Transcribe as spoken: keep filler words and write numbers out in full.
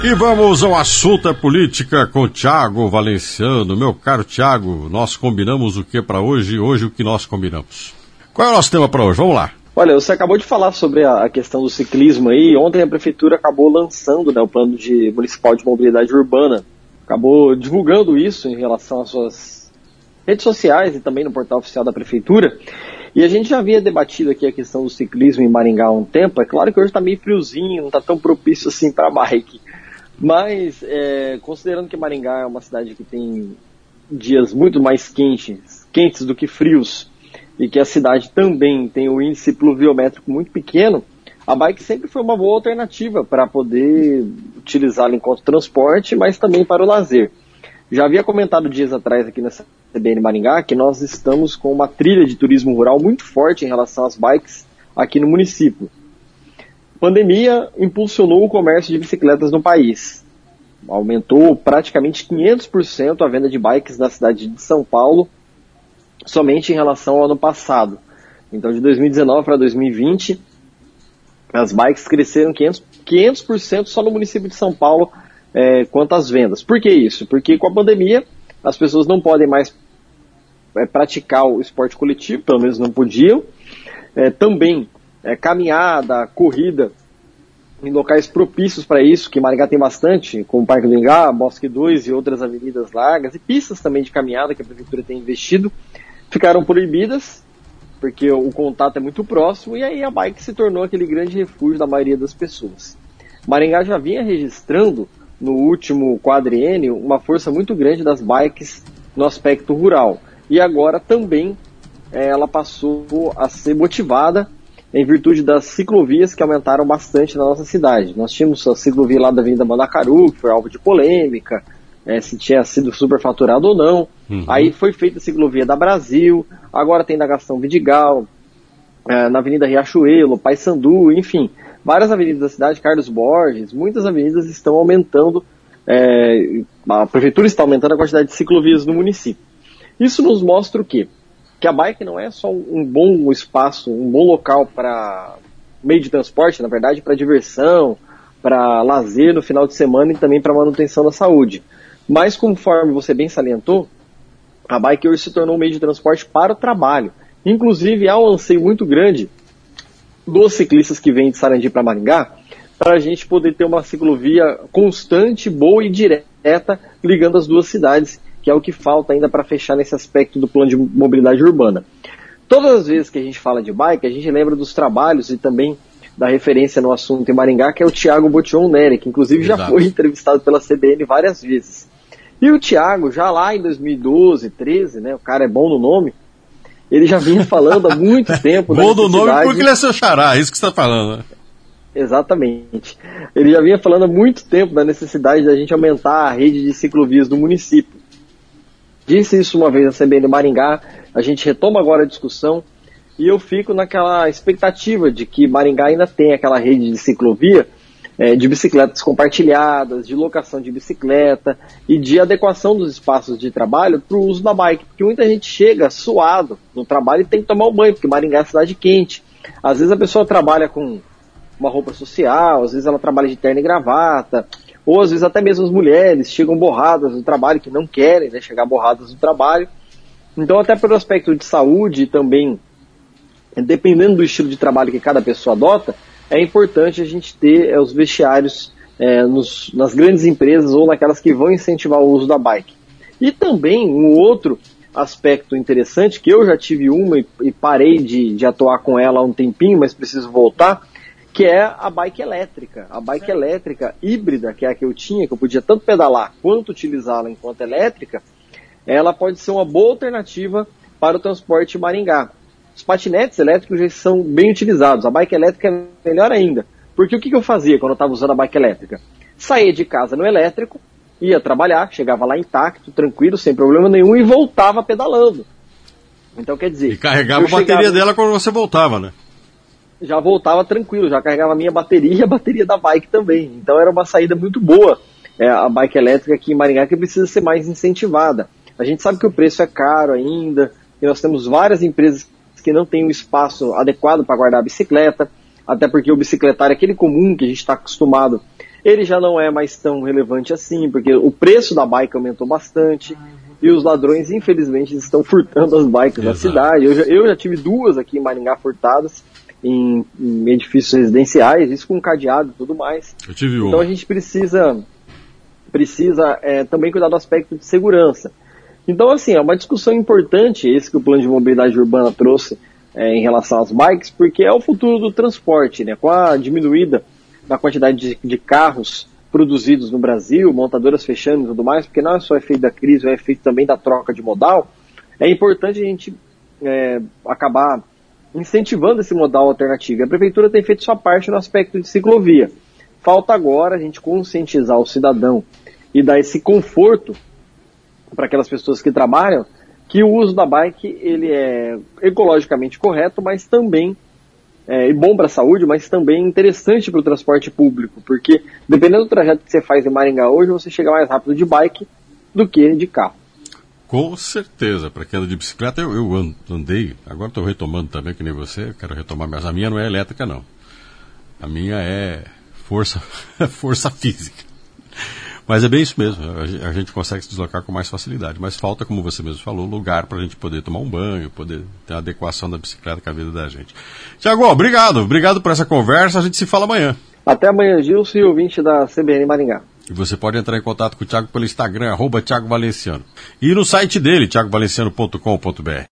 E vamos ao assunto é política com Tiago Valenciano. Meu caro Tiago, nós combinamos o que para hoje e hoje o que nós combinamos. Qual é o nosso tema para hoje? Vamos lá. Olha, você acabou de falar sobre a questão do ciclismo aí. Ontem a Prefeitura acabou lançando, né, o Plano de Municipal de Mobilidade Urbana. Acabou divulgando isso em relação às suas redes sociais e também no portal oficial da Prefeitura. E a gente já havia debatido aqui a questão do ciclismo em Maringá há um tempo. É claro que hoje está meio friozinho, não está tão propício assim para bike. Mas, é, considerando que Maringá é uma cidade que tem dias muito mais quentes, quentes do que frios, e que a cidade também tem um índice pluviométrico muito pequeno, a bike sempre foi uma boa alternativa para poder utilizá-la enquanto transporte, mas também para o lazer. Já havia comentado dias atrás aqui na C B N Maringá que nós estamos com uma trilha de turismo rural muito forte em relação às bikes aqui no município. A pandemia impulsionou o comércio de bicicletas no país. Aumentou praticamente quinhentos por cento a venda de bikes na cidade de São Paulo, somente em relação ao ano passado. Então, de dois mil e dezenove para dois mil e vinte, as bikes cresceram quinhentos por cento só no município de São Paulo, é, quanto às vendas. Por que isso? Porque com a pandemia, as pessoas não podem mais é, praticar o esporte coletivo, pelo menos não podiam. É, também, é, caminhada, corrida, em locais propícios para isso, que Maringá tem bastante, como o Parque do Ingá, Bosque dois e outras avenidas largas, e pistas também de caminhada que a Prefeitura tem investido, ficaram proibidas, porque o contato é muito próximo, e aí a bike se tornou aquele grande refúgio da maioria das pessoas. Maringá já vinha registrando, no último quadriênio, uma força muito grande das bikes no aspecto rural. E agora também é, ela passou a ser motivada em virtude das ciclovias que aumentaram bastante na nossa cidade. Nós tínhamos a ciclovia lá da Avenida Mandacaru, que foi alvo de polêmica, é, se tinha sido superfaturado ou não. Uhum. Aí foi feita a ciclovia da Brasil, agora tem da Gastão Vidigal, é, na Avenida Riachuelo, Paissandu, enfim, várias avenidas da cidade, Carlos Borges, muitas avenidas estão aumentando, é, a Prefeitura está aumentando a quantidade de ciclovias no município. Isso nos mostra o quê? Que a bike não é só um bom espaço, um bom local para meio de transporte, na verdade, para diversão, para lazer no final de semana e também para manutenção da saúde. Mas, conforme você bem salientou, a bike hoje se tornou um meio de transporte para o trabalho. Inclusive, há um anseio muito grande dos ciclistas que vêm de Sarandi para Maringá, para a gente poder ter uma ciclovia constante, boa e direta, ligando as duas cidades, que é o que falta ainda para fechar nesse aspecto do plano de mobilidade urbana. Todas as vezes que a gente fala de bike, a gente lembra dos trabalhos e também da referência no assunto em Maringá, que é o Thiago Botion Nery, que inclusive Exato. Já foi entrevistado pela C B N várias vezes. E o Thiago, já lá em dois mil e doze, treze, né, o cara é bom no nome, ele já vinha falando há muito tempo da bom no nome porque ele é seu xará, é isso que você está falando, né? Exatamente. Ele já vinha falando há muito tempo da necessidade da gente aumentar a rede de ciclovias do município. Disse isso uma vez na C B N Maringá, a gente retoma agora a discussão e eu fico naquela expectativa de que Maringá ainda tem aquela rede de ciclovia, é, de bicicletas compartilhadas, de locação de bicicleta e de adequação dos espaços de trabalho para o uso da bike, porque muita gente chega suado no trabalho e tem que tomar um banho, porque Maringá é cidade quente. Às vezes a pessoa trabalha com uma roupa social, às vezes ela trabalha de terno e gravata, ou às vezes até mesmo as mulheres chegam borradas no trabalho, que não querem, né, chegar borradas no trabalho. Então, até pelo aspecto de saúde e também, dependendo do estilo de trabalho que cada pessoa adota, é importante a gente ter é, os vestiários é, nos, nas grandes empresas ou naquelas que vão incentivar o uso da bike. E também um outro aspecto interessante, que eu já tive uma e, e parei de, de atuar com ela há um tempinho, mas preciso voltar, que é a bike elétrica. A bike é. elétrica híbrida, que é a que eu tinha, que eu podia tanto pedalar quanto utilizá-la enquanto elétrica, ela pode ser uma boa alternativa para o transporte em Maringá. Os patinetes elétricos já são bem utilizados, a bike elétrica é melhor ainda. Porque o que eu fazia quando eu estava usando a bike elétrica? Saía de casa no elétrico, ia trabalhar, chegava lá intacto, tranquilo, sem problema nenhum, e voltava pedalando. Então, quer dizer... E carregava a bateria chegava... dela quando você voltava, né? Já voltava tranquilo, já carregava a minha bateria e a bateria da bike também. Então era uma saída muito boa, é, a bike elétrica aqui em Maringá, que precisa ser mais incentivada. A gente sabe que o preço é caro ainda, e nós temos várias empresas que não têm um espaço adequado para guardar a bicicleta, até porque o bicicletário é aquele comum que a gente está acostumado ele já não é mais tão relevante assim, porque o preço da bike aumentou bastante e os ladrões, infelizmente, estão furtando as bikes na cidade. Eu já, eu já tive duas aqui em Maringá furtadas, em, em edifícios residenciais, isso com cadeado e tudo mais. Eu tive uma. Então a gente precisa, precisa é, também cuidar do aspecto de segurança. Então, assim, é uma discussão importante esse que o Plano de Mobilidade Urbana trouxe é, em relação às bikes, porque é o futuro do transporte, né? Com a diminuída da quantidade de, de carros produzidos no Brasil, montadoras fechando e tudo mais, porque não é só efeito da crise, é efeito também da troca de modal, é importante a gente é, acabar incentivando esse modal alternativo. A Prefeitura tem feito sua parte no aspecto de ciclovia. Falta agora a gente conscientizar o cidadão e dar esse conforto para aquelas pessoas que trabalham, que o uso da bike ele é ecologicamente correto, mas também é bom para a saúde, mas também interessante para o transporte público, porque dependendo do trajeto que você faz em Maringá hoje, você chega mais rápido de bike do que de carro. Com certeza, para quem anda de bicicleta, eu, eu andei, agora estou retomando também, que nem você, eu quero retomar, mas a minha não é elétrica não, a minha é força, força física. Mas é bem isso mesmo, a gente consegue se deslocar com mais facilidade, mas falta, como você mesmo falou, lugar para a gente poder tomar um banho, poder ter a adequação da bicicleta com a vida da gente. Tiago, obrigado, obrigado por essa conversa, a gente se fala amanhã. Até amanhã, Gilson, e ouvinte da C B N Maringá. E você pode entrar em contato com o Tiago pelo Instagram, arroba Tiago Valenciano. E no site dele, tiago valenciano ponto com ponto b r.